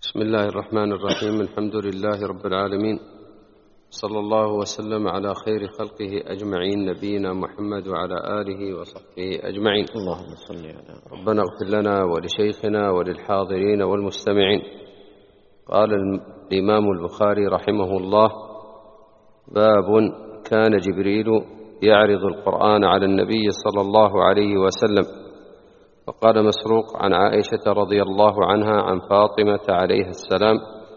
بسم الله الرحمن الرحيم. الحمد لله رب العالمين، صلى الله وسلم على خير خلقه أجمعين، نبينا محمد وعلى آله وصحبه أجمعين. اللهم صل على ربنا اغفر لنا ولشيخنا وللحاضرين والمستمعين. قال الإمام البخاري رحمه الله: باب كان جبريل يعرض القرآن على النبي صلى الله عليه وسلم. وقال مسروق عن عائشة رضي الله عنها عن فاطمة عليها السلام: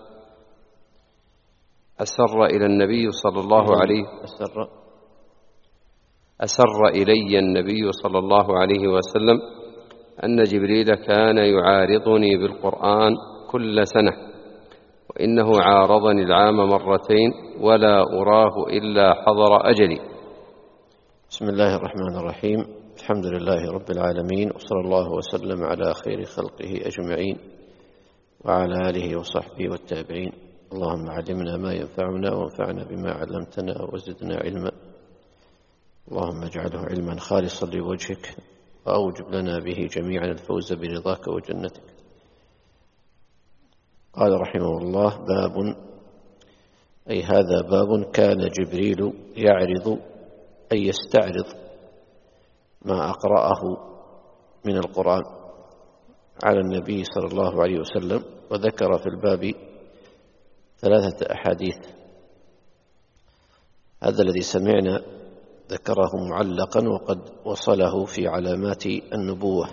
أسر إلي النبي صلى الله عليه وسلم أن جبريل كان يعارضني بالقرآن كل سنة، وإنه عارضني العام مرتين ولا أراه إلا حضر أجلي. بسم الله الرحمن الرحيم. الحمد لله رب العالمين، وصلى الله وسلم على خير خلقه أجمعين وعلى آله وصحبه والتابعين. اللهم علمنا ما ينفعنا وانفعنا بما علمتنا وزدنا علما. اللهم اجعله علما خالصا لوجهك، وأوجب لنا به جميعا الفوز برضاك وجنتك. قال رحمه الله: باب، أي هذا باب كان جبريل يعرض، أي يستعرض ما أقرأه من القرآن على النبي صلى الله عليه وسلم. وذكر في الباب 3 أحاديث. هذا الذي سمعنا ذكره معلقا، وقد وصله في علامات النبوة.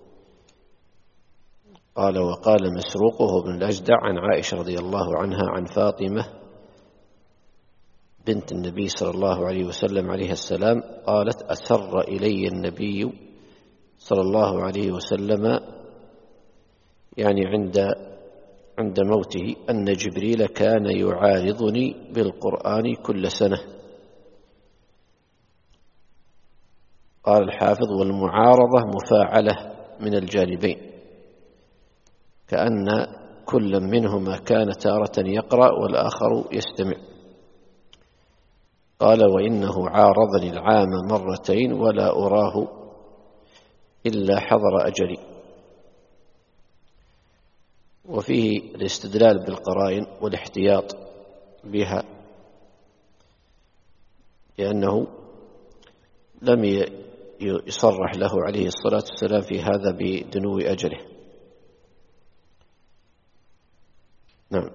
قال: وقال مسروق وهو بن الأجدع عن عائشة رضي الله عنها عن فاطمة بنت النبي صلى الله عليه وسلم عليه السلام قالت: أسر إلي النبي صلى الله عليه وسلم، يعني عند موته، أن جبريل كان يعارضني بالقرآن كل سنة. قال الحافظ: والمعارضة مفاعلة من الجانبين، كأن كل منهما كان تارة يقرأ والآخر يستمع. قال: وإنه عارضني العام مرتين ولا أراه إلا حضر أجلي. وفيه الاستدلال بالقرائن والاحتياط بها، لأنه لم يصرح له عليه الصلاة والسلام في هذا بدنو أجله. نعم.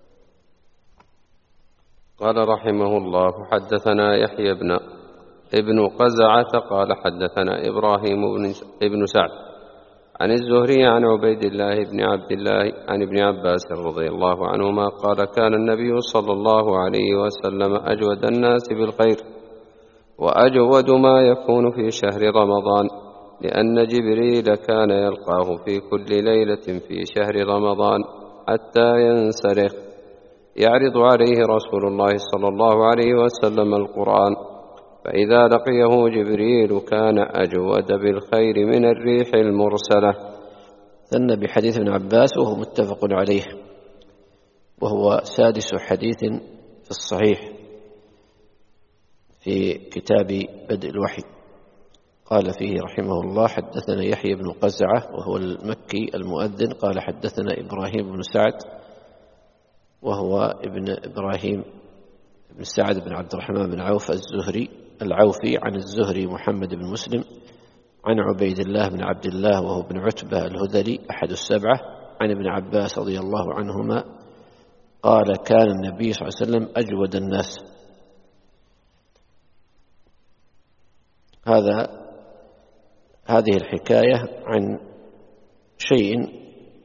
قال رحمه الله: حدثنا يحيى ابن قزعة قال حدثنا إبراهيم بن سعد عن الزهري عن عبيد الله بن عبد الله عن ابن عباس رضي الله عنهما قال: كان النبي صلى الله عليه وسلم أجود الناس بالخير، وأجود ما يكون في شهر رمضان، لأن جبريل كان يلقاه في كل ليلة في شهر رمضان حتى ينسلخ، يعرض عليه رسول الله صلى الله عليه وسلم القرآن، فإذا لقيه جبريل كان أجود بالخير من الريح المرسلة. ثنى بحديث ابن عباس وهو متفق عليه، وهو 6 حديث في الصحيح في كتاب بدء الوحي. قال فيه رحمه الله: حدثنا يحيى بن قزعة وهو المكي المؤذن قال حدثنا إبراهيم بن سعد وهو ابن إبراهيم بن سعد بن عبد الرحمن بن عوف العوفي عن الزهري محمد بن مسلم عن عبيد الله بن عبد الله وهو بن عتبة الهذلي أحد السبعة عن ابن عباس رضي الله عنهما قال: كان النبي صلى الله عليه وسلم أجود الناس. هذه الحكاية عن شيء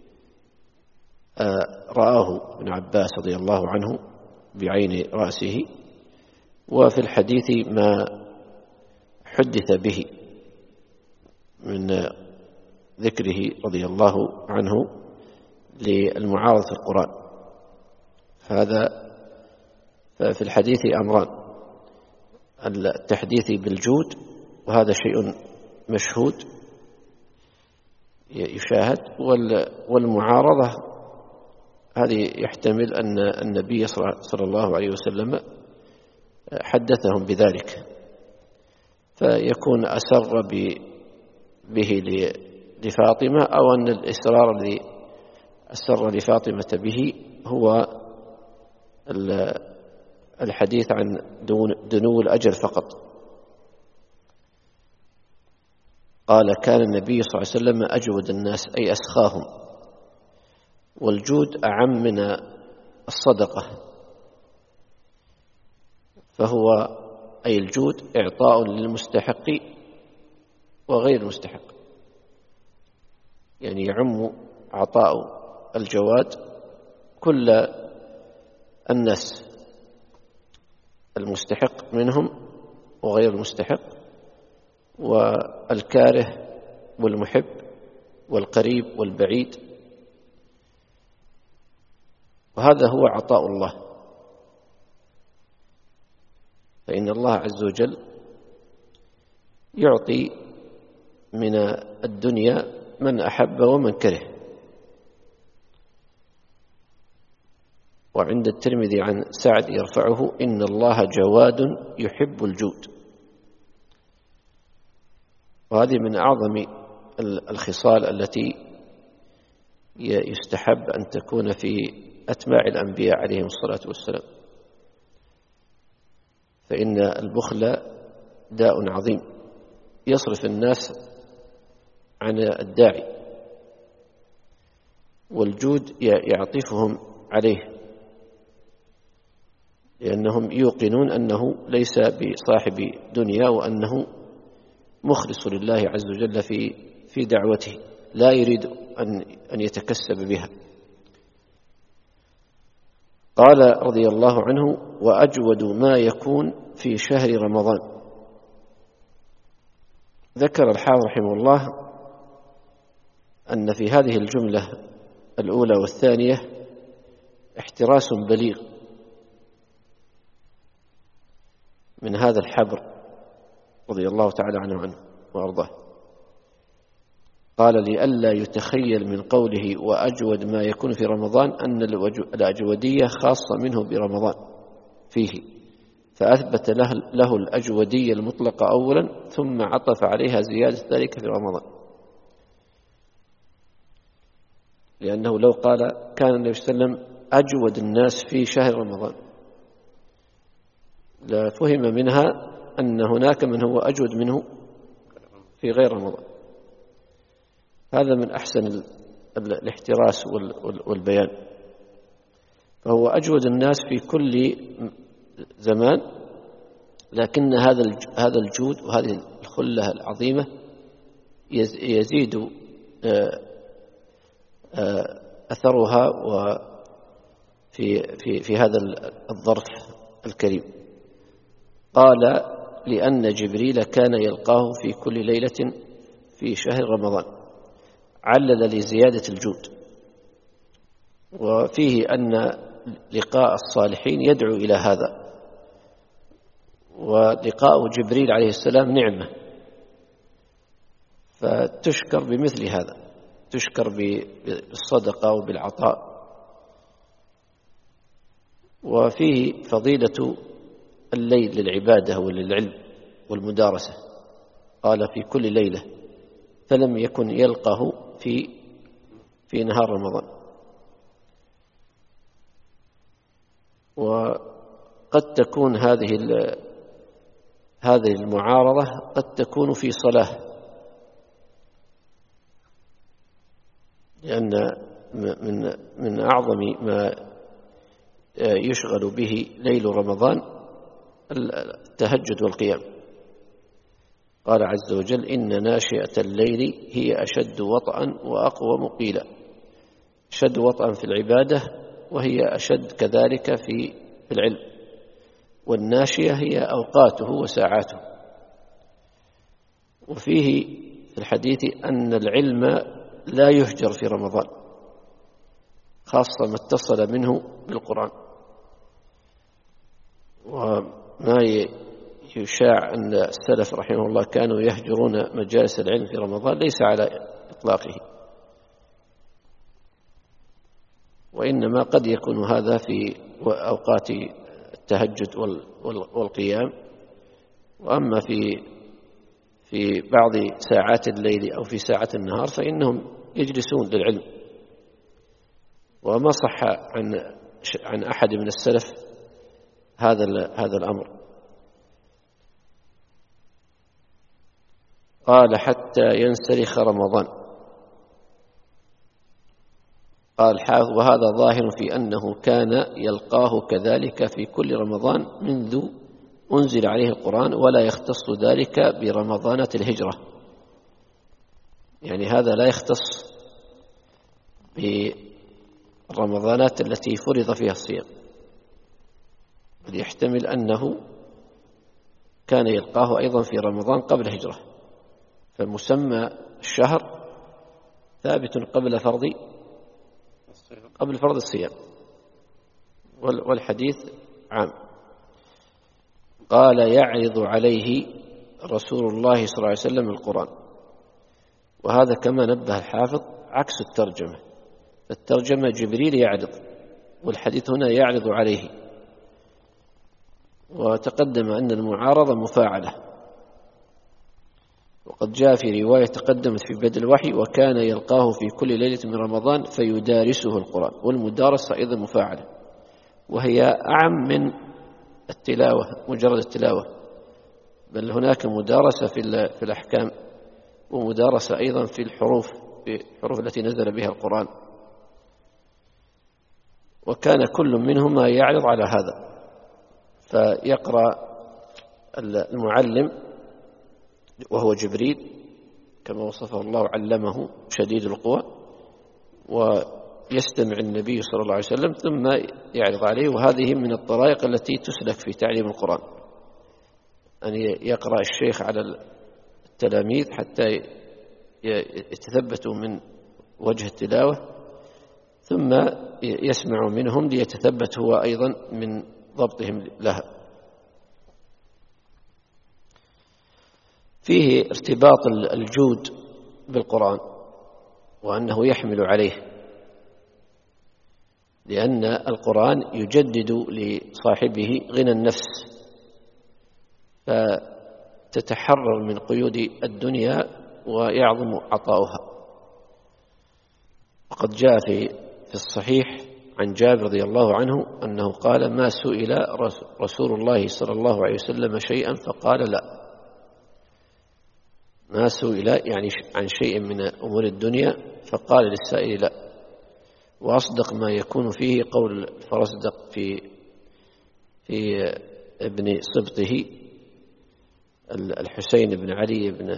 رآه ابن عباس رضي الله عنه بعين رأسه، وفي الحديث ما حدث به من ذكره رضي الله عنه للمعارضة في القرآن. ففي الحديث أمران: التحديث بالجود، وهذا شيء مشهود يشاهد، والمعارضة هذه يحتمل أن النبي صلى الله عليه وسلم حدثهم بذلك، فيكون أسر به لفاطمة، أو أن الإسرار الذي أسر لفاطمة به هو الحديث عن دنو الأجل فقط. قال كان النبي صلى الله عليه وسلم أجود الناس أي أسخاهم، والجود أعم من الصدقة، فهو أي الجود إعطاء للمستحق وغير المستحق، يعني يعم عطاء الجواد كل الناس، المستحق منهم وغير المستحق، والكاره والمحب والقريب والبعيد، وهذا هو عطاء الله. فإن الله عز وجل يعطي من الدنيا من أحب ومن كره. وعند الترمذي عن سعد يرفعه: إن الله جواد يحب الجود. وهذه من أعظم الخصال التي يستحب أن تكون في أتباع الأنبياء عليهم الصلاة والسلام، فإن البخل داء عظيم يصرف الناس عن الداعي، والجود يعطفهم عليه، لأنهم يوقنون أنه ليس بصاحب دنيا، وأنه مخلص لله عز وجل في دعوته، لا يريد أن يتكسب بها. قال رضي الله عنه: وأجود ما يكون في شهر رمضان. ذكر الحافظ رحمه الله أن في هذه الجملة الأولى والثانية احتراس بليغ من هذا الحبر رضي الله تعالى عنه وأرضاه. قال: لئلا يتخيل من قوله وأجود ما يكون في رمضان أن الأجودية خاصة منه برمضان فيه، فأثبت له الأجودية المطلقة أولا، ثم عطف عليها زيادة ذلك في رمضان. لأنه لو قال كان النبي صلى الله عليه وسلم أجود الناس في شهر رمضان لفهم منها أن هناك من هو أجود منه في غير رمضان. هذا من أحسن الاحتراس والبيان. فهو أجود الناس في كل زمان، لكن هذا الجود وهذه الخلة العظيمة يزيد أثرها في هذا الظرف الكريم. قال: لأن جبريل كان يلقاه في كل ليلة في شهر رمضان، علل لزيادة الجود، وفيه أن لقاء الصالحين يدعو إلى هذا، ولقاء جبريل عليه السلام نعمة، فتشكر بمثل هذا، تشكر بالصدقة وبالعطاء. وفيه فضيلة الليل للعبادة وللعلم والمدارسة، قال في كل ليلة، فلم يكن يلقه في نهار رمضان. وقد تكون هذه المعارضة قد تكون في صلاة، لأن من أعظم ما يشغل به ليل رمضان التهجد والقيام. قال عز وجل: إن ناشئة الليل هي أشد وطئا وأقوم قيلا. أشد وطئا في العبادة، وهي أشد كذلك في العلم. والناشئة هي أوقاته وساعاته. وفيه في الحديث أن العلم لا يهجر في رمضان، خاصة ما اتصل منه بالقرآن. وما يشاع أن السلف رحمه الله كانوا يهجرون مجالس العلم في رمضان ليس على إطلاقه، وإنما قد يكون هذا في أوقات التهجد والقيام. وأما في بعض ساعات الليل أو في ساعة النهار فإنهم يجلسون للعلم. وما صح عن أحد من السلف هذا الأمر. قال حتى ينسلخ رمضان. قال الحافظ وهذا ظاهر في أنه كان يلقاه كذلك في كل رمضان منذ أنزل عليه القرآن، ولا يختص ذلك برمضانات الهجرة، يعني هذا لا يختص بالرمضانات التي فرض فيها الصيام، بل يحتمل أنه كان يلقاه أيضا في رمضان قبل الهجرة، فمسمى الشهر ثابت قبل فرض الصيام، والحديث عام. قال يعرض عليه رسول الله صلى الله عليه وسلم القرآن، وهذا كما نبه الحافظ عكس الترجمة. الترجمة جبريل يعرض، والحديث هنا يعرض عليه، وتقدم أن المعارضة مفاعلة، وقد جاء في رواية تقدمت في بدء الوحي وكان يلقاه في كل ليلة من رمضان فيدارسه القرآن، والمدارسة أيضا مفاعلة، وهي أعم من التلاوة مجرد التلاوة، بل هناك مدارسة في الأحكام، ومدارسة أيضا في الحروف التي نزل بها القرآن، وكان كل منهما يعرض على هذا، فيقرأ المعلم وهو جبريل كما وصفه الله علمه شديد القوى، ويستمع النبي صلى الله عليه وسلم ثم يعرض عليه. وهذه من الطرائق التي تسلك في تعليم القرآن، أن يقرأ الشيخ على التلاميذ حتى يتثبتوا من وجه التلاوة، ثم يسمع منهم ليتثبت هو أيضا من ضبطهم لها. فيه ارتباط الجود بالقرآن، وأنه يحمل عليه، لأن القرآن يجدد لصاحبه غنى النفس، فتتحرر من قيود الدنيا ويعظم عطاؤها. وقد جاء في الصحيح عن جابر رضي الله عنه أنه قال ما سئل رسول الله صلى الله عليه وسلم شيئا فقال لا، ما سئل يعني عن شيء من أمور الدنيا فقال للسائل لا. وأصدق ما يكون فيه قول الفرزدق في ابن سبطه الحسين بن علي بن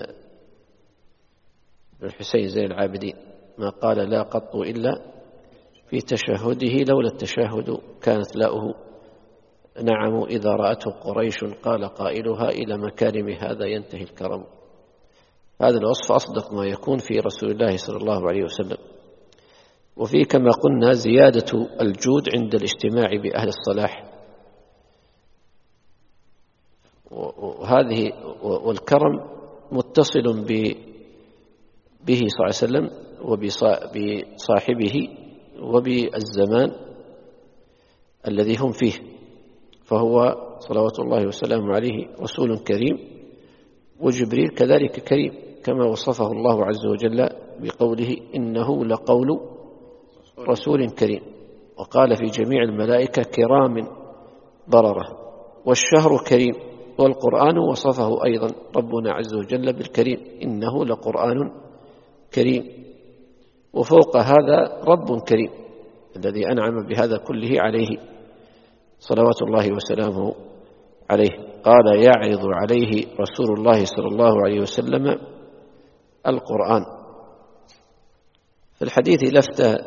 الحسين زين العابدين، ما قال لا قط إلا في تشهده لولا التشهد كانت لاؤه، نعم إذا رأته قريش قال قائلها إلى مكارم هذا ينتهي الكرم. هذا الوصف أصدق ما يكون في رسول الله صلى الله عليه وسلم. وفيه كما قلنا زيادة الجود عند الاجتماع بأهل الصلاح، وهذه والكرم متصل به صلى الله عليه وسلم وبصاحبه وبالزمان الذي هم فيه، فهو صلوات الله وسلامه عليه رسول كريم، وجبريل كذلك كريم كما وصفه الله عز وجل بقوله إنه لقول رسول كريم، وقال في جميع الملائكة كرام بررة. والشهر كريم، والقرآن وصفه أيضا ربنا عز وجل بالكريم إنه لقرآن كريم. وفوق هذا رب كريم الذي أنعم بهذا كله عليه صلوات الله وسلامه عليه. قال يعرض عليه رسول الله صلى الله عليه وسلم القرآن. في الحديث لفتة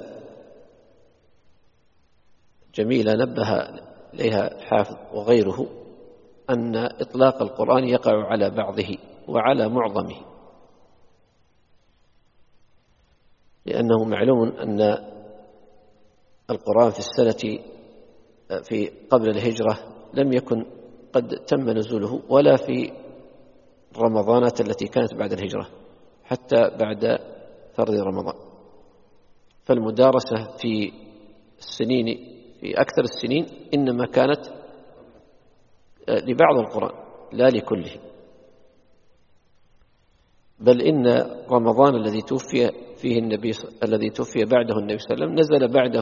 جميلة نبه إليها الحافظ وغيره، أن إطلاق القرآن يقع على بعضه وعلى معظمه، لأنه معلوم أن القرآن في السنة قبل الهجرة لم يكن قد تم نزوله، ولا في رمضانات التي كانت بعد الهجرة حتى بعد فرض رمضان. فالمدارسة في أكثر السنين إنما كانت لبعض القرآن لا لكله. بل إن رمضان الذي توفي فيه الذي توفي بعده النبي صلى الله عليه وسلم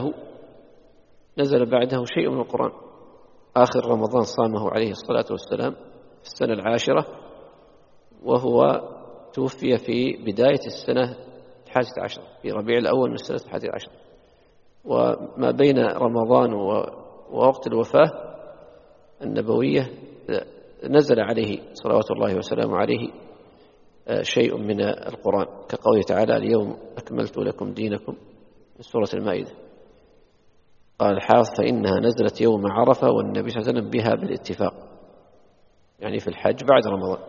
نزل بعده شيء من القرآن. آخر رمضان صامه عليه الصلاة والسلام في السنة 10، وهو توفي في بداية السنة 11 في ربيع الأول من السنة 11. وما بين رمضان ووقت الوفاة النبوية نزل عليه صلوات الله وسلامه عليه شيء من القرآن، كقوله تعالى: اليوم أكملت لكم دينكم، من سورة المائدة. قال الحافظ: فإنها نزلت يوم عرفة، والنبي صلى الله عليه وسلم بها بالاتفاق، يعني في الحج بعد رمضان.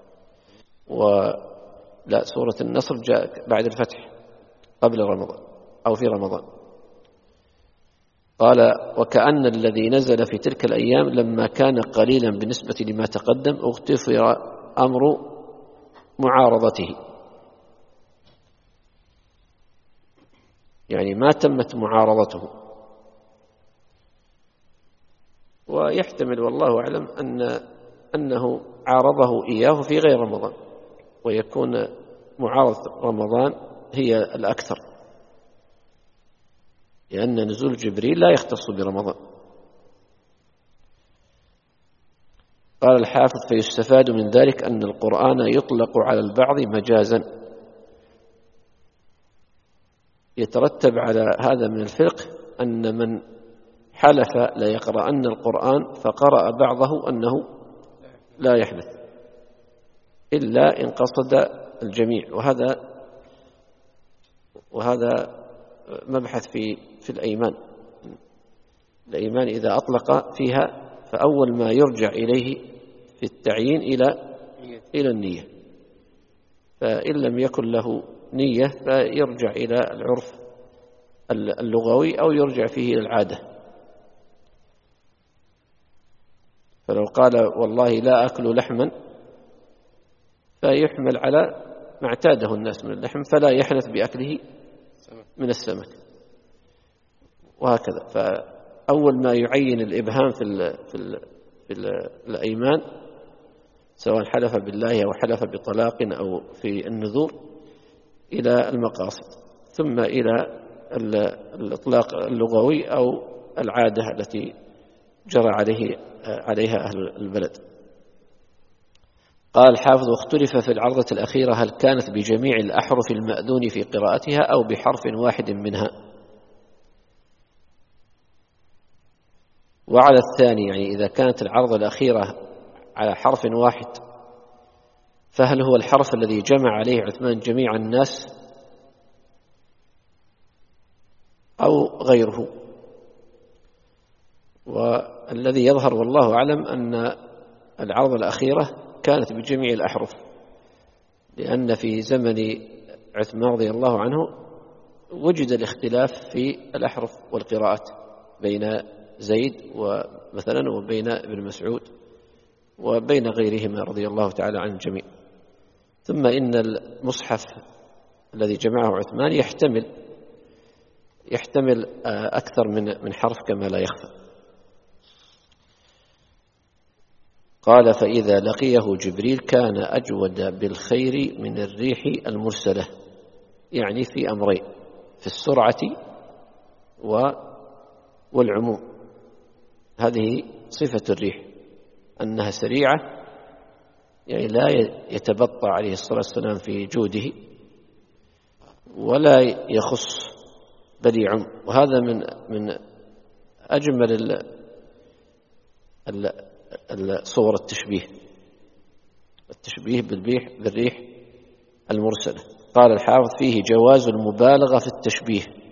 ولا سورة النصر جاء بعد الفتح قبل رمضان أو في رمضان. قال: وكأن الذي نزل في تلك الأيام لما كان قليلا بالنسبة لما تقدم اغتفر أمر معارضته، يعني ما تمت معارضته. ويحتمل والله أعلم أنه عارضه إياه في غير رمضان، ويكون معارضة رمضان هي الأكثر، لأن نزول جبريل لا يختص برمضان. قال الحافظ: فيستفاد من ذلك أن القرآن يطلق على البعض مجازا. يترتب على هذا من الفقه أن من حلف لا يقرأن القرآن فقرأ بعضه أنه لا يحدث إلا إن قصد الجميع، وهذا مبحث في الأيمان. الأيمان إذا أطلق فيها فأول ما يرجع إليه في التعيين إلى النية، فإن لم يكن له نية فيرجع إلى العرف اللغوي أو يرجع فيه إلى العادة. فلو قال: والله لا أكل لحما، فيحمل على ما اعتاده الناس من اللحم، فلا يحنث بأكله من السمك، وهكذا. فأول ما يعين الإبهام في الأيمان، سواء حلف بالله أو حلف بطلاق أو في النذور، إلى المقاصد، ثم إلى الإطلاق اللغوي أو العادة التي جرى عليها أهل البلد. قال الحافظ: واختلف في العرضة الأخيرة هل كانت بجميع الأحرف المأذون في قراءتها أو بحرف واحد منها. وعلى الثاني، يعني إذا كانت العرضة الأخيرة على حرف واحد، فهل هو الحرف الذي جمع عليه عثمان جميع الناس أو غيره؟ والذي يظهر والله أعلم أن العرضة الأخيرة كانت بجميع الأحرف، لأن في زمن عثمان رضي الله عنه وجد الاختلاف في الأحرف والقراءات بين زيد ومثلا وبين ابن مسعود وبين غيرهما رضي الله تعالى عن الجميع. ثم إن المصحف الذي جمعه عثمان يحتمل أكثر من حرف كما لا يخفى. قال: فإذا لقيه جبريل كان أجود بالخير من الريح المرسلة، يعني في أمرين: في السرعة والعموم. هذه صفة الريح، أنها سريعة، يعني لا يتبطأ عليه الصلاة والسلام في جوده ولا يخص بل يعم. وهذا من أجمل صور التشبيه بالريح المرسلة. قال الحافظ: فيه جواز المبالغة في التشبيه،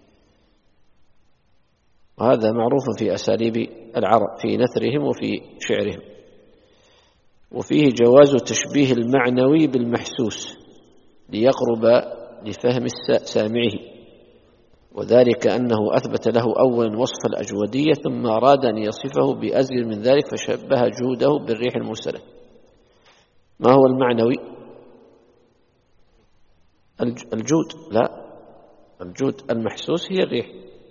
وهذا معروف في أساليب العرب في نثرهم وفي شعرهم. وفيه جواز تشبيه المعنوي بالمحسوس ليقرب لفهم سامعه، وذلك أنه أثبت له أولا وصف الأجودية ثم أراد أن يصفه بأزيد من ذلك فشبه جوده بالريح المرسلة. ما هو المعنوي؟ الجود؟ لا، الجود المحسوس هي الريح.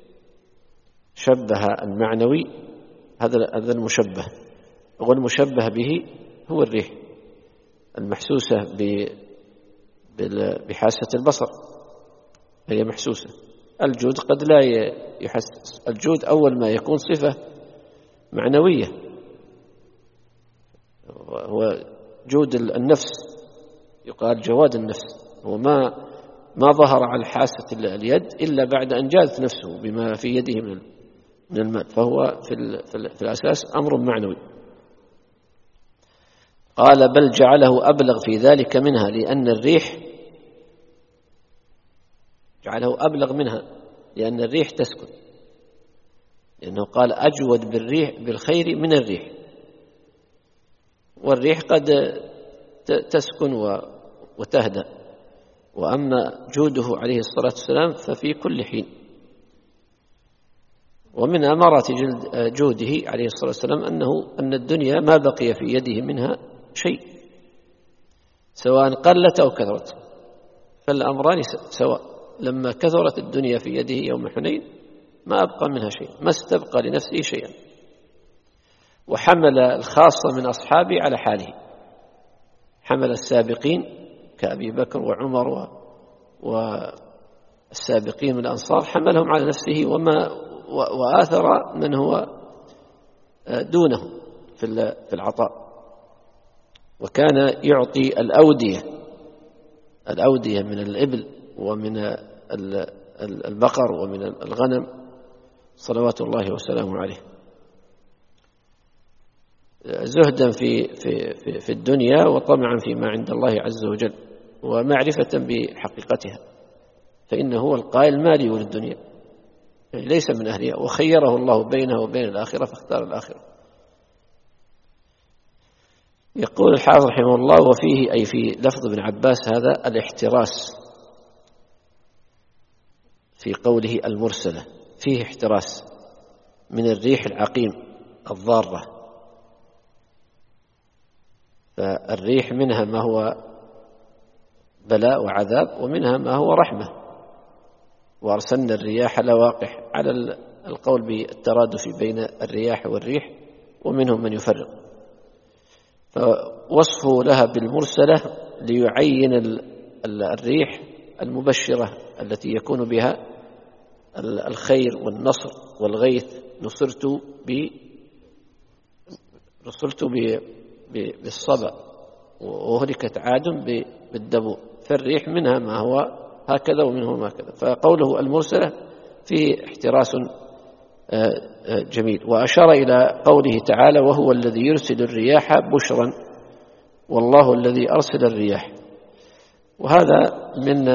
شبه المعنوي هذا المشبه، والمشبه به هو الريح المحسوسة بحاسة البصر، هي محسوسة. الجود قد لا يحسس. الجود أول ما يكون صفة معنوية، هو جود النفس، يقال جواد النفس، هو ما ظهر على حاسة اليد إلا بعد أن جادت نفسه بما في يده من المال، فهو في الأساس أمر معنوي. قال بل جعله أبلغ في ذلك منها، لأن الريح جعله أبلغ منها لأن الريح تسكن، لأنه قال أجود بالخير من الريح، والريح قد تسكن وتهدأ، وأما جوده عليه الصلاة والسلام ففي كل حين. ومن أمارات جوده عليه الصلاة والسلام أن الدنيا ما بقي في يده منها شيء، سواء قلت أو كثرت، فالأمران سواء. لما كثرت الدنيا في يده يوم حنين ما أبقى منها شيء، ما استبقى لنفسه شيئا، وحمل الخاصة من أصحابه على حاله، حمل السابقين كأبي بكر وعمر والسابقين من الأنصار، حملهم على نفسه وآثر من هو دونه في العطاء. وكان يعطي الأودية من الإبل ومن البقر ومن الغنم صلوات الله وسلامه عليه، زهدا في الدنيا وطمعا فيما عند الله عز وجل، ومعرفة بحقيقتها، فإنه هو القائل ما لي وللدنيا، يعني ليس من أهلها، وخيره الله بينه وبين الآخرة فاختار الآخرة. يقول الحافظ رحمه الله: وفيه أي في لفظ ابن عباس هذا الاحتراس، في قوله المرسلة فيه احتراس من الريح العقيم الضارة، فالريح منها ما هو بلاء وعذاب، ومنها ما هو رحمة. وأرسلنا الرياح لواقح، على القول بالترادف بين الرياح والريح، ومنهم من يفرق. فوصفه لها بالمرسلة ليعين الريح المبشرة التي يكون بها الخير والنصر والغيث. نصرت بالصبا، وأهلكت عاد بالدبور، فالريح منها ما هو هكذا ومنه ما كذا. فقوله المرسلة فيه احتراس جميل. وأشار إلى قوله تعالى: وهو الذي يرسل الرياح بشرا، والله الذي أرسل الرياح. وهذا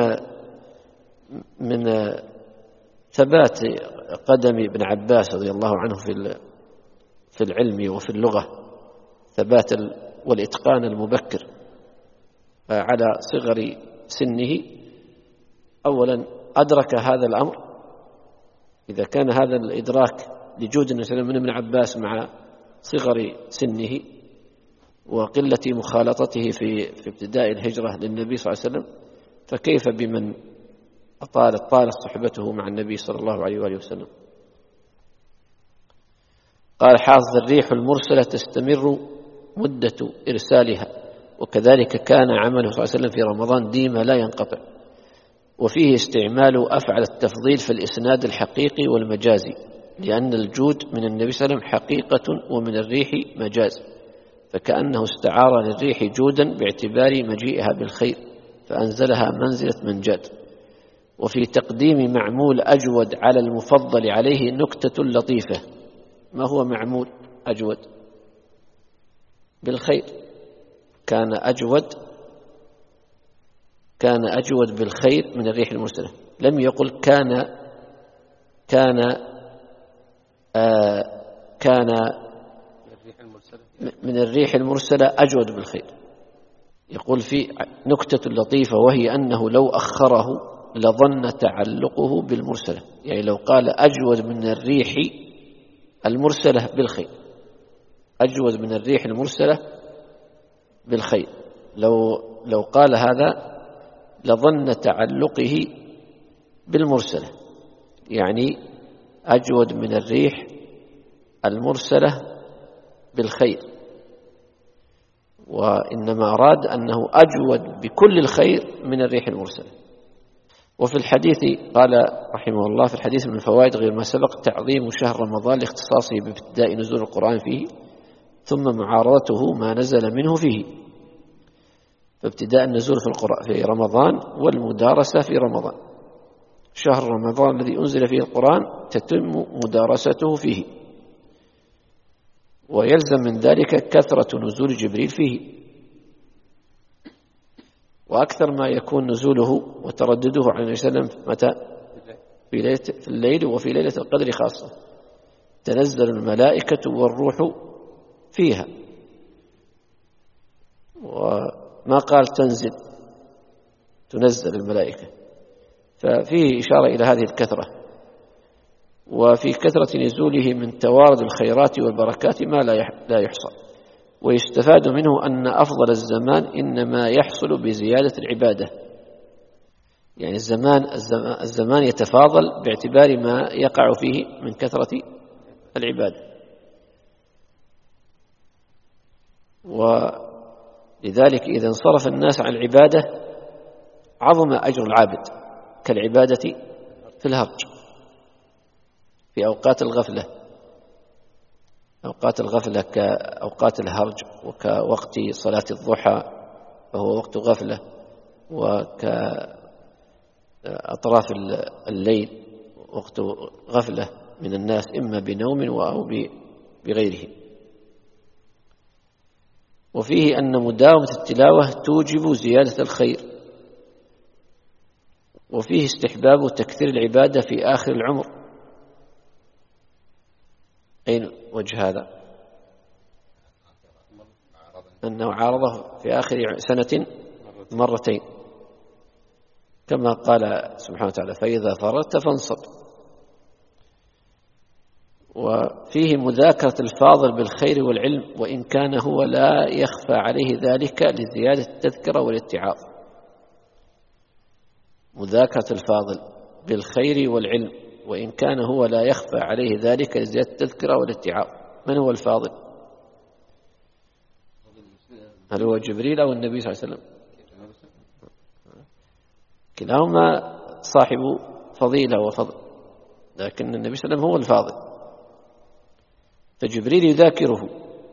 من ثبات قدم ابن عباس رضي الله عنه في العلم وفي اللغة، ثبات والإتقان المبكر على صغر سنه. أولا أدرك هذا الأمر، إذا كان هذا الإدراك لجود النبي صلى الله عليه وسلم من ابن عباس مع صغر سنه وقلة مخالطته في ابتداء الهجرة للنبي صلى الله عليه وسلم، فكيف بمن طالت صحبته مع النبي صلى الله عليه وآله وسلم. قال حافظ: الريح المرسلة تستمر مدة إرسالها، وكذلك كان عمله صلى الله عليه وسلم في رمضان ديما لا ينقطع. وفيه استعمال أفعل التفضيل في الإسناد الحقيقي والمجازي، لأن الجود من النبي صلى الله عليه وسلم حقيقة ومن الريح مجاز، فكأنه استعار للريح جودا باعتبار مجيئها بالخير، فأنزلها منزلة من جاد. وفي تقديم معمول أجود على المفضل عليه نكتة لطيفة. ما هو معمول أجود؟ بالخير، كان أجود بالخير من الريح المرسلة. لم يقل كان من الريح المرسلة أجود بالخير. يقول في نكتة لطيفة، وهي أنه لو أخره لظن تعلقه بالمرسلة، يعني لو قال أجود من الريح المرسلة بالخير، أجود من الريح المرسلة بالخير، لو قال هذا لظن تعلقه بالمرسلة، يعني أجود من الريح المرسلة بالخير. وإنما أراد أنه أجود بكل الخير من الريح المرسلة. وفي الحديث قال رحمه الله: في الحديث من الفوائد غير ما سبق تعظيم شهر رمضان لاختصاصه بابتداء نزول القرآن فيه، ثم معارضته ما نزل منه فيه، فابتداء النزول في رمضان والمدارسة في رمضان. شهر رمضان الذي أنزل فيه القرآن تتم مدارسته فيه، ويلزم من ذلك كثرة نزول جبريل فيه، وأكثر ما يكون نزوله وتردده على النبي صلى الله عليه وسلم متى؟ في الليل، وفي ليلة القدر خاصة تنزل الملائكة والروح فيها، وما قال تنزل الملائكة، ففيه إشارة إلى هذه الكثرة. وفي كثرة نزوله من توارد الخيرات والبركات ما لا يحصى. ويستفاد منه أن أفضل الزمان إنما يحصل بزيادة العبادة، يعني الزمان يتفاضل باعتبار ما يقع فيه من كثرة العبادة. ولذلك إذا انصرف الناس عن العبادة عظم أجر العابد، كالعبادة في الهرج في أوقات الغفلة، أوقات الغفلة كأوقات الهرج، وكوقت صلاة الضحى فهو وقت غفلة، وكأطراف الليل وقت غفلة من الناس إما بنوم أو بغيره. وفيه أن مداومة التلاوة توجب زيادة الخير، وفيه استحباب تكثير العبادة في آخر العمر. أين وجه هذا؟ أنه عارضه في آخر سنة مرتين، كما قال سبحانه وتعالى: فإذا فرغت فانصب. وفيه مذاكرة الفاضل بالخير والعلم، وإن كان هو لا يخفى عليه ذلك لزيادة التذكرة والاتعاظ. مذاكرة الفاضل بالخير والعلم، وإن كان هو لا يخفى عليه ذلك لزيادة التذكرة والاتعاظ. من هو الفاضل؟ هل هو جبريل أو النبي صلى الله عليه وسلم؟ كلاهما صاحب فضيلة وفضل، لكن النبي صلى الله عليه وسلم هو الفاضل. فجبريل يذاكره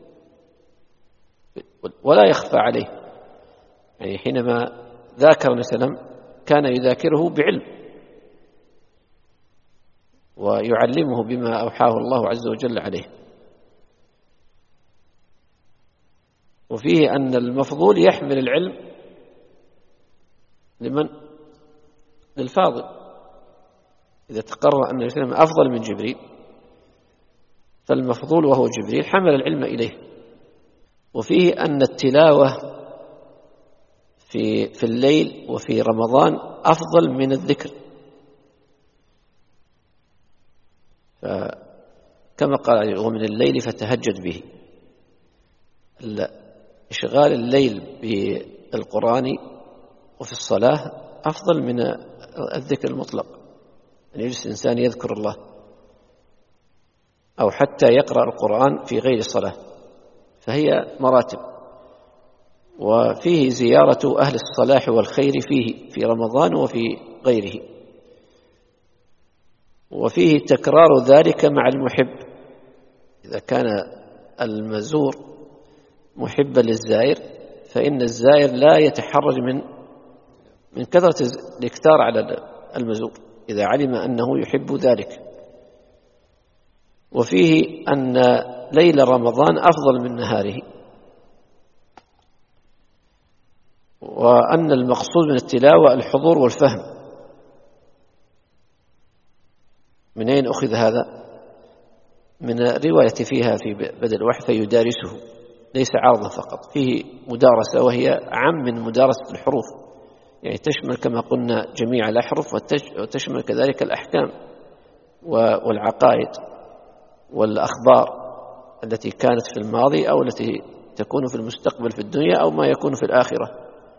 ولا يخفى عليه، يعني حينما ذاكر النبي صلى الله عليه وسلم كان يذاكره بعلم، ويعلمه بما أوحاه الله عز وجل عليه. وفيه أن المفضول يحمل العلم لمن؟ للفاضل. إذا تقرر أن النبي صلى الله عليه وسلم أفضل من جبريل، فالمفضول وهو جبريل حمل العلم إليه. وفيه أن التلاوة في الليل وفي رمضان أفضل من الذكر، كما قال: ومن الليل فتهجد به. إشغال الليل بالقرآن وفي الصلاة أفضل من الذكر المطلق، أن يجلس الإنسان يذكر الله، أو حتى يقرأ القرآن في غير الصلاة، فهي مراتب. وفيه زيارة أهل الصلاح والخير فيه في رمضان وفي غيره. وفيه تكرار ذلك مع المحب، إذا كان المزور محبا للزائر فإن الزائر لا يتحرج من كثرة الاكثار على المزور إذا علم أنه يحب ذلك. وفيه أن ليل رمضان أفضل من نهاره، وأن المقصود من التلاوة الحضور والفهم. من أين أخذ هذا؟ من الرواية فيها في بدء الوحي: فيدارسه، ليس عرضا فقط، فيه مدارسة وهي أعم من مدارسة الحروف، يعني تشمل كما قلنا جميع الأحرف، وتشمل كذلك الأحكام والعقائد والأخبار التي كانت في الماضي أو التي تكون في المستقبل في الدنيا أو ما يكون في الآخرة.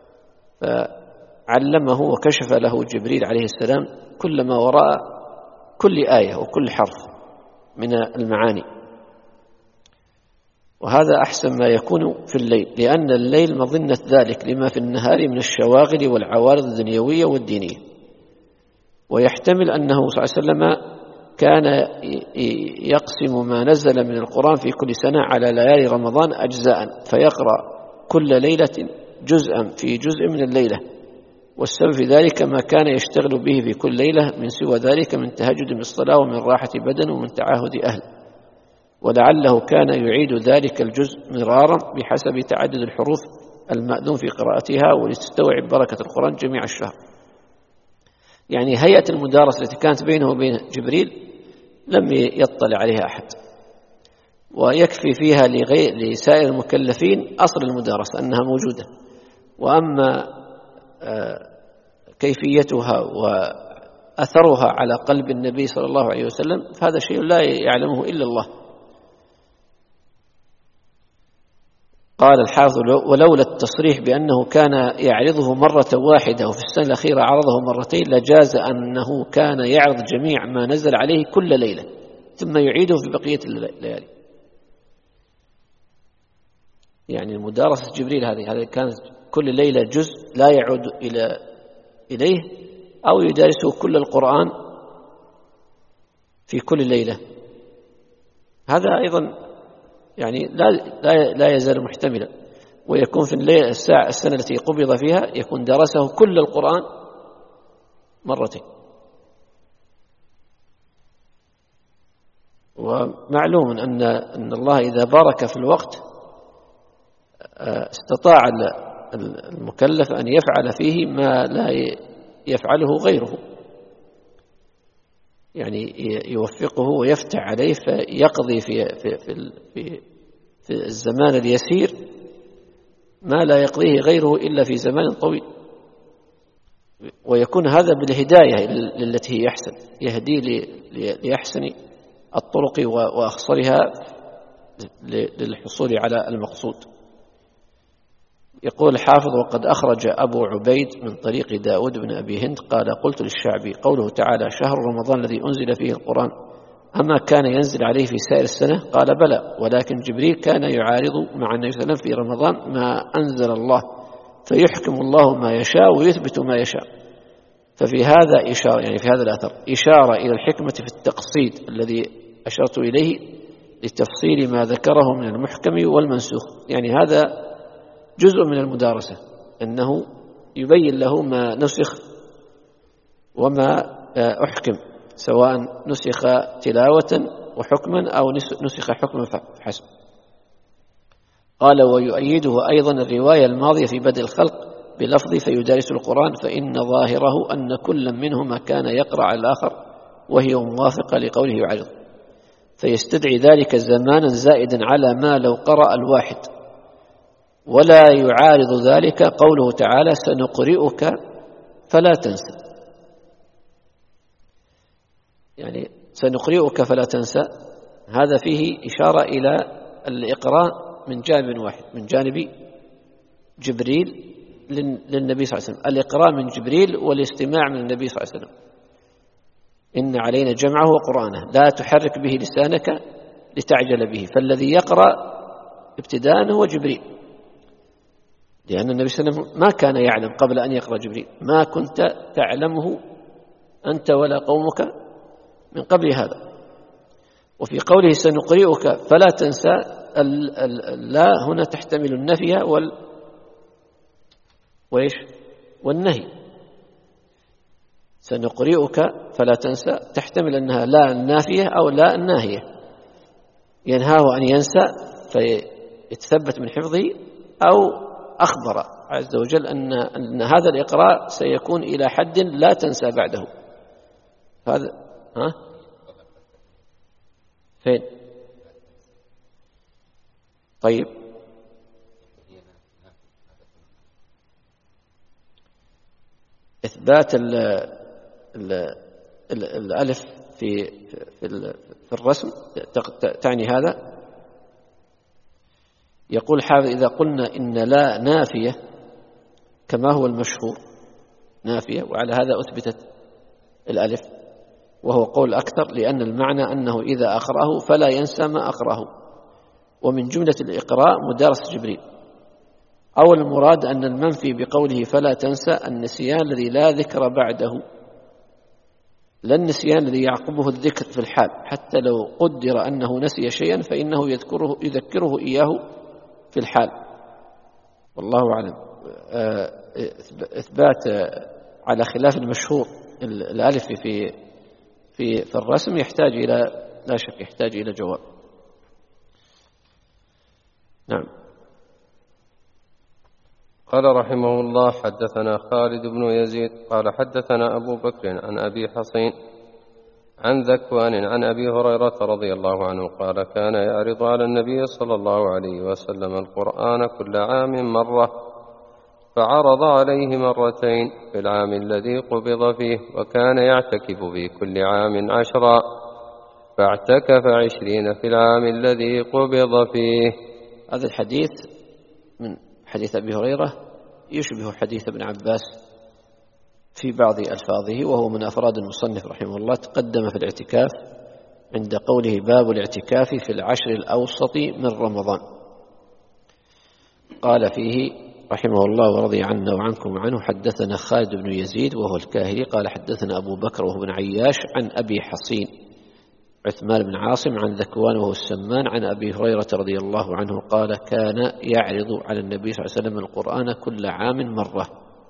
فعلمه وكشف له جبريل عليه السلام كل ما وراء كل آية وكل حرف من المعاني. وهذا أحسن ما يكون في الليل، لأن الليل مظنة ذلك لما في النهار من الشواغل والعوارض الدنيوية والدينية. ويحتمل أنه صلى الله عليه وسلم كان يقسم ما نزل من القرآن في كل سنة على ليالي رمضان أجزاء، فيقرأ كل ليلة جزءا في جزء من الليلة، والسبب في ذلك ما كان يشتغل به في كل ليلة من سوى ذلك من تهجد بالصلاة ومن راحة بدن ومن تعاهد أهل، ولعله كان يعيد ذلك الجزء مرارا بحسب تعدد الحروف المأذون في قراءتها ولتستوعب بركة القرآن جميع الشهر. يعني هيئة المدارسة التي كانت بينه وبين جبريل لم يطلع عليها أحد، ويكفي فيها لسائر المكلفين أصل المدارسة أنها موجودة. وأما كيفيتها وأثرها على قلب النبي صلى الله عليه وسلم فهذا شيء لا يعلمه إلا الله. قال الحافظ: ولولا التصريح بأنه كان يعرضه مرة واحدة وفي السنة الأخيرة عرضه مرتين لجاز أنه كان يعرض جميع ما نزل عليه كل ليلة ثم يعيده في بقية الليالي. يعني المدارسة جبريل هذه كانت كل ليلة جزء لا يعود إليه، أو يدارسه كل القرآن في كل ليلة. هذا أيضا يعني لا يزال محتملا، ويكون في السنة التي قبض فيها يكون درسه كل القرآن مرتين. ومعلوم أن الله إذا بارك في الوقت استطاع المكلف أن يفعل فيه ما لا يفعله غيره، يعني يوفقه ويفتح عليه فيقضي في الزمان اليسير ما لا يقضيه غيره إلا في زمان طويل. ويكون هذا بالهداية التي هي أحسن، يهدي لأحسن الطرق وأخصرها للحصول على المقصود. يقول الحافظ: وقد أخرج أبو عبيد من طريق داود بن أبي هند قال: قلت للشعبي: قوله تعالى شهر رمضان الذي أنزل فيه القرآن أما كان ينزل عليه في سائر السنة؟ قال: بلى، ولكن جبريل كان يعارض مع النبي صلى الله عليه وسلم في رمضان ما أنزل الله، فيحكم الله ما يشاء ويثبت ما يشاء. ففي هذا إشارة، يعني في هذا الأثر إشارة إلى الحكمة في التقصيد الذي أشرت إليه لتفصيل ما ذكره من المحكم والمنسوخ. يعني هذا جزء من المدارسة، أنه يبين له ما نسخ وما أحكم، سواء نسخ تلاوة وحكما أو نسخ حكما فحسب. قال: ويؤيده أيضا الرواية الماضية في بدء الخلق بلفظ فيدارس القرآن، فإن ظاهره أن كل منهما كان يقرأ على الآخر، وهي موافقة لقوله يعرض، فيستدعي ذلك زمانا زائدا على ما لو قرأ الواحد. ولا يعارض ذلك قوله تعالى سنقرئك فلا تنسى، يعني سنقرئك فلا تنسى هذا فيه إشارة إلى الإقراء من جانب واحد، من جانب جبريل للنبي صلى الله عليه وسلم، الإقراء من جبريل والاستماع من النبي صلى الله عليه وسلم. إن علينا جمعه وقرآنه لا تحرك به لسانك لتعجل به. فالذي يقرأ ابتداء هو جبريل، لأن النبي صلى الله عليه وسلم ما كان يعلم قبل أن يقرأ جبريل، ما كنت تعلمه أنت ولا قومك من قبل هذا. وفي قوله سنقرئك فلا تنسى، لا هنا تحتمل النفي والنهي. سنقرئك فلا تنسى تحتمل أنها لا النافية أو لا الناهية، ينهاه أن ينسى فيتثبت من حفظه، أو أخبر عز وجل أن هذا الإقراء سيكون إلى حد لا تنسى بعده. هذا فين؟ طيب، إثبات الألف في الرسم تعني هذا. يقول الحافظ: إذا قلنا إن لا نافية كما هو المشهور نافية، وعلى هذا أثبتت الألف، وهو قول أكثر، لأن المعنى أنه إذا أقرأه فلا ينسى ما أقرأه، ومن جملة الإقراء مدارسة جبريل، أو المراد أن المنفي بقوله فلا تنسى النسيان الذي لا ذكر بعده، لا النسيان الذي يعقبه الذكر في الحال، حتى لو قدر أنه نسي شيئا فإنه يذكره إياه في الحال. والله أعلم. إثبات على خلاف المشهور الألف في الرسم يحتاج إلى، لا شك يحتاج إلى جواب. نعم. قال رحمه الله: حدثنا خالد بن يزيد قال حدثنا أبو بكر عن أبي حصين عن ذكوان عن أبي هريرة رضي الله عنه قال: كان يعرض على النبي صلى الله عليه وسلم القرآن كل عام مرة، فعرض عليه مرتين في العام الذي قبض فيه، وكان يعتكف في كل عام 10، فاعتكف 20 في العام الذي قبض فيه. هذا الحديث من حديث أبي هريرة يشبه حديث ابن عباس في بعض ألفاظه، وهو من أفراد المصنف رحمه الله. تقدم في الاعتكاف عند قوله باب الاعتكاف في العشر الأوسط من رمضان. قال فيه رحمه الله ورضي عنا وعنكم عنه: حدثنا خالد بن يزيد وهو الكاهلي قال حدثنا أبو بكر وهو بن عياش عن أبي حصين عثمان بن عاصم عن ذكوان وهو السمان عن أبي هريرة رضي الله عنه قال: كان يعرض على النبي صلى الله عليه وسلم القرآن كل عام مرة.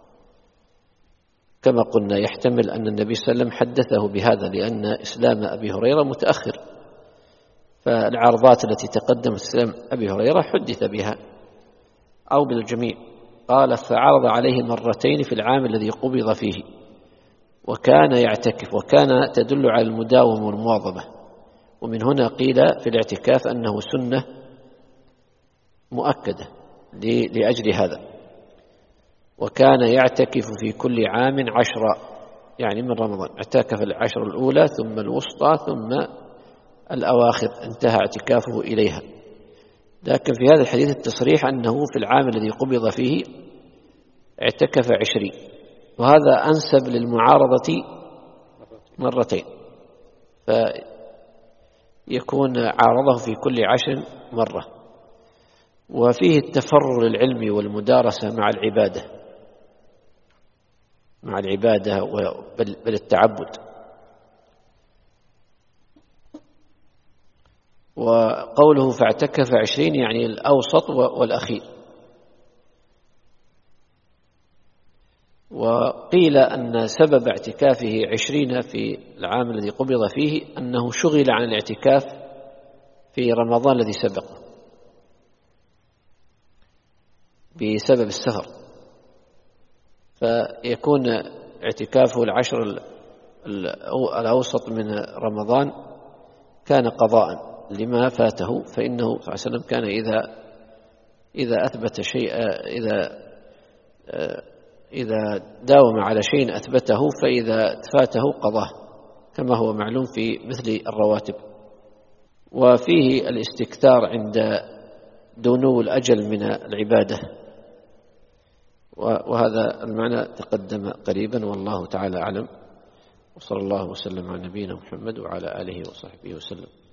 كما قلنا يحتمل أن النبي صلى الله عليه وسلم حدثه بهذا، لأن إسلام أبي هريرة متأخر، فالعرضات التي تقدمت إسلام أبي هريرة حدث بها أو بالجميع. قال: فعرض عليه مرتين في العام الذي قبض فيه، وكان يعتكف، وكان تدل على المداومة والمواظبة، ومن هنا قيل في الاعتكاف أنه سنة مؤكدة لأجل هذا. وكان يعتكف في كل عام 10، يعني من رمضان، اعتكف 10 الأولى ثم الوسطى ثم الأواخر انتهى اعتكافه إليها. لكن في هذا الحديث التصريح أنه في العام الذي قبض فيه اعتكف 20، وهذا أنسب للمعارضة مرتين، فيكون عارضه في كل 10 مرة. وفيه التفرغ للعلم والمدارسة مع العبادة بل التعبد. وقوله فاعتكف 20 يعني الأوسط والأخير. وقيل أن سبب اعتكافه 20 في العام الذي قبض فيه أنه شغل عن الاعتكاف في رمضان الذي سبقه بسبب السفر، فيكون اعتكافه 10 الأوسط من رمضان كان قضاء لما فاته، فإنه صلى الله عليه وسلم كان إذا أثبت شيء، إذا داوم على شيء أثبته، فإذا فاته قضاه، كما هو معلوم في مثل الرواتب. وفيه الاستكثار عند دنو الأجل من العبادة، وهذا المعنى تقدم قريبا، والله تعالى أعلم. وصلى الله وسلم على نبينا محمد وعلى آله وصحبه وسلم.